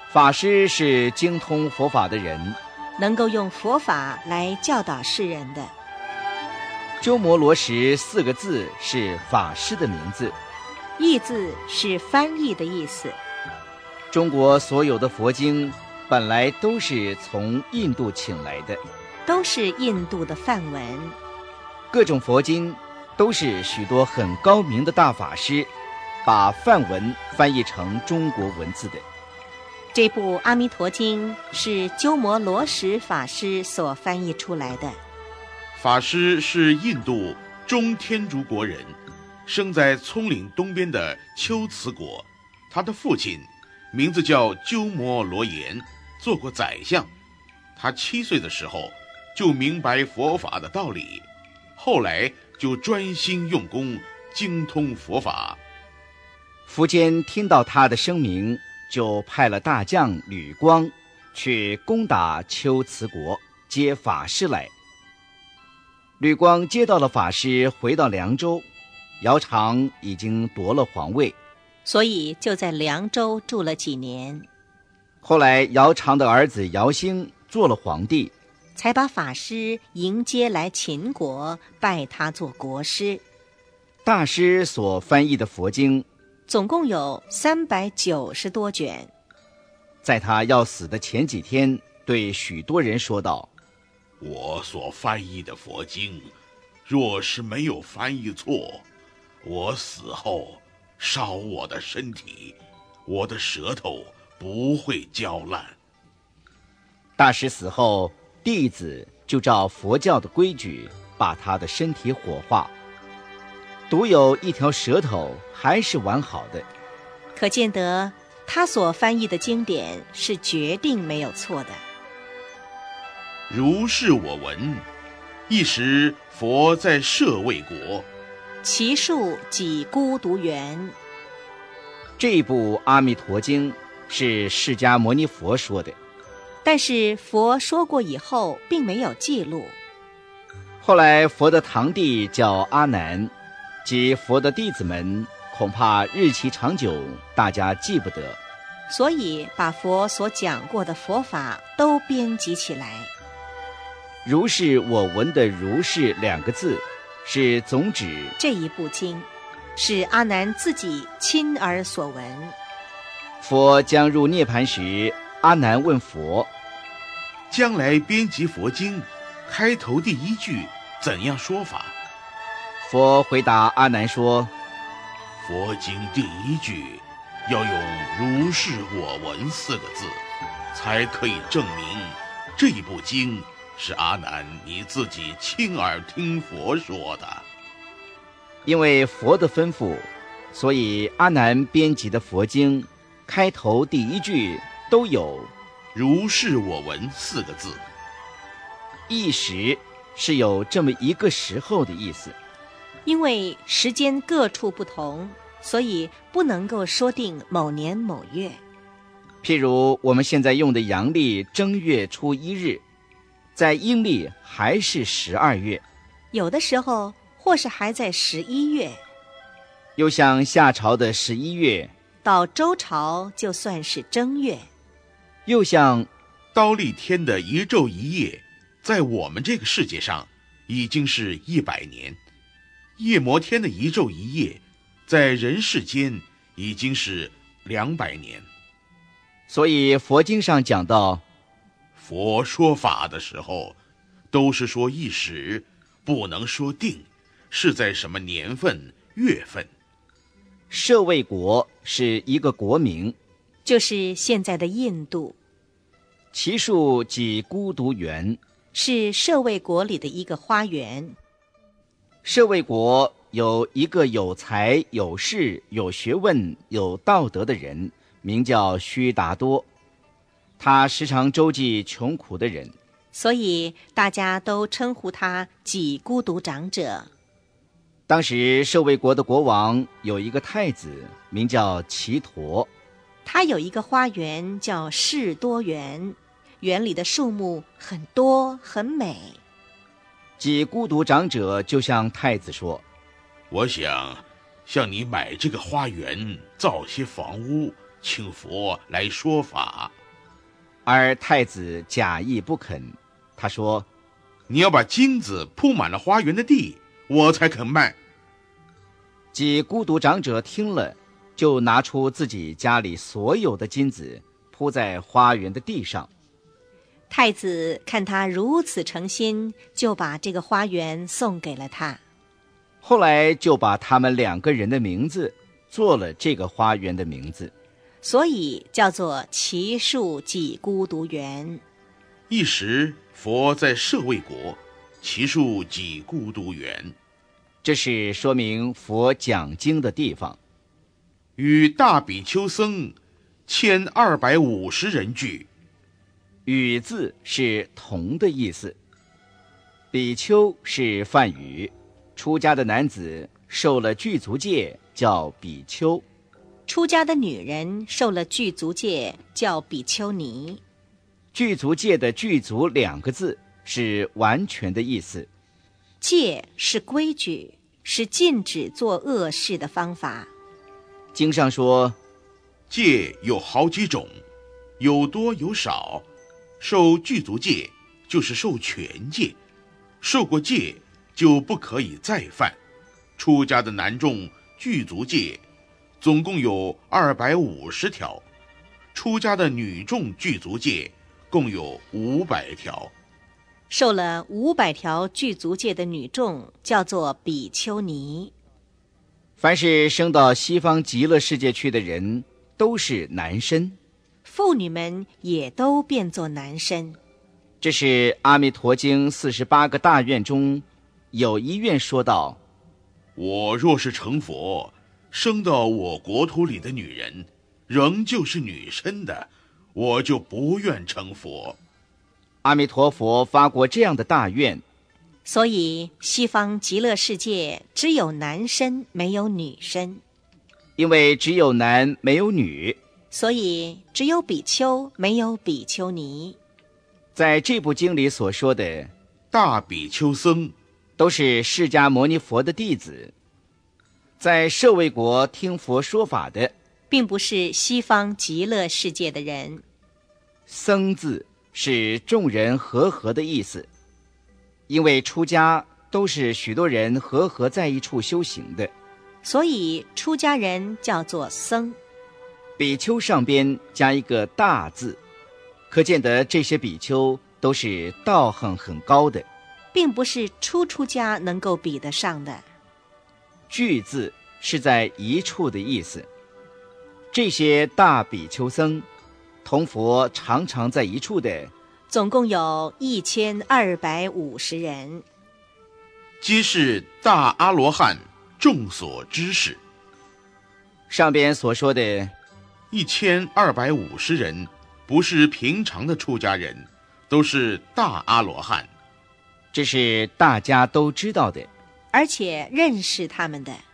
法师是精通佛法的人， 能够用佛法来教导世人的。 鸠摩罗什4个字是法师的名字， 译字是翻译的意思。 中国所有的佛经本来都是从印度请来的， 都是印度的梵文。 各种佛经都是许多很高明的大法师把梵文翻译成中国文字的。 这部《阿弥陀经》是鸠摩罗什法师所翻译出来的。 法师是印度中天竺国人，生在葱岭东边的龟兹国。他的父亲名字叫鸠摩罗炎，做过宰相。他7岁的时候就明白佛法的道理，后来就专心用功，精通佛法。 苻坚听到他的声名，就派了大将吕光去攻打龟兹国，接法师来。吕光接到了法师，回到凉州，姚苌已经夺了皇位， 所以就在凉州住了几年。 后来姚苌的儿子姚兴做了皇帝， 才把法师迎接来秦国，拜他做国师。 大师所翻译的佛经总共有390多卷。 在他要死的前几天，对许多人说道： 我所翻译的佛经，若是没有翻译错，我死后烧我的身体，我的舌头不会焦烂。 大师死后，弟子就照佛教的规矩把他的身体火化，独有一条舌头还是完好的， 可见得他所翻译的经典是决定没有错的。 如是我闻，一时佛在舍卫国， 其数几孤独园。 这部《阿弥陀经》是释迦牟尼佛说的， 但是佛说过以后并没有记录。 后来佛的堂弟叫阿难，及佛的弟子们恐怕日期长久，大家记不得， 所以把佛所讲过的佛法都编辑起来。 如是我闻的如是2个字是总指这一部经，是阿难自己亲耳所闻。 佛将入涅盘时，阿难问佛： 将来编辑佛经，开头第1句怎样说法？ 佛回答阿难说： 佛经第1句要用如是我闻4个字，才可以证明这一部经是阿难你自己亲耳听佛说的。 因为佛的吩咐，所以阿难编辑的佛经开头第1句都有如是我闻4个字。 一时是有这么一个时候的意思， 因为时间各处不同，所以不能够说定某年某月。 譬如我们现在用的阳历正月初1日，在阴历还是12月， 有的时候或是还在11月， 又像夏朝的11月， 到周朝就算是正月， 又像刀立天的1昼1夜，在我们这个世界上已经是100年；夜摩天的1昼1夜，在人世间已经是200年。 所以佛经上讲到， 佛说法的时候，都是说一时，不能说定，是在什么年份、月份。 舍卫国是一个国名， 就是现在的印度， 其数几孤独园， 是舍卫国里的一个花园。 舍卫国有一个有才、有势、有学问、有道德的人，名叫须达多。他时常周济穷苦的人， 所以大家都称呼他几孤独长者。 当时舍卫国的国王有一个太子，名叫祇陀， 他有一个花园叫士多园，园里的树木很多很美。 几孤独长者就向太子说： 我想向你买这个花园，造些房屋，请佛来说法。 而太子假意不肯。他说：“ 你要把金子铺满了花园的地，我才肯卖。” 几孤独长者听了，就拿出自己家里所有的金子铺在花园的地上。 太子看他如此诚心，就把这个花园送给了他。 后来就把他们2个人的名字做了这个花园的名字， 所以叫做奇树几孤独园。 一时佛在舍卫国，其树几孤独园。 这是说明佛讲经的地方。 与大比丘僧1250人聚。 与字是同的意思，比丘是梵语，出家的男子受了具足戒叫比丘， 出家的女人受了具足戒叫比丘尼。 具足戒的具足2个字是完全的意思。 戒是规矩，是禁止做恶事的方法。 经上说， 戒有好几种，有多有少。受具足戒就是受全戒，受过戒就不可以再犯。出家的男众具足戒总共有250条，出家的女众具足戒共有500条。 受了500条具足戒的女众叫做比丘尼。 凡是升到西方极乐世界去的人都是男身， 妇女们也都变作男身。 这是阿弥陀经48个大愿中有一愿说道： 我若是成佛，生到我国土里的女人仍旧是女身的，我就不愿成佛。 阿弥陀佛发过这样的大愿， 所以西方极乐世界只有男身没有女身， 因为只有男没有女， 所以只有比丘没有比丘尼。 在这部经里所说的大比丘僧都是释迦牟尼佛的弟子，在舍卫国听佛说法的并不是西方极乐世界的人。 僧字是众人和合的意思，因为出家都是许多人和合在一处修行的， 所以出家人叫做僧。 比丘上边加一个大字，可见得这些比丘都是道行很高的， 并不是出家能够比得上的。 聚字是在一处的意思，这些大比丘僧同佛常常在一处的总共有1250人， 皆是大阿罗汉众所知识。 上边所说的 1250人不是平常的出家人，都是大阿罗汉。 这是大家都知道的， 而且认识他们的。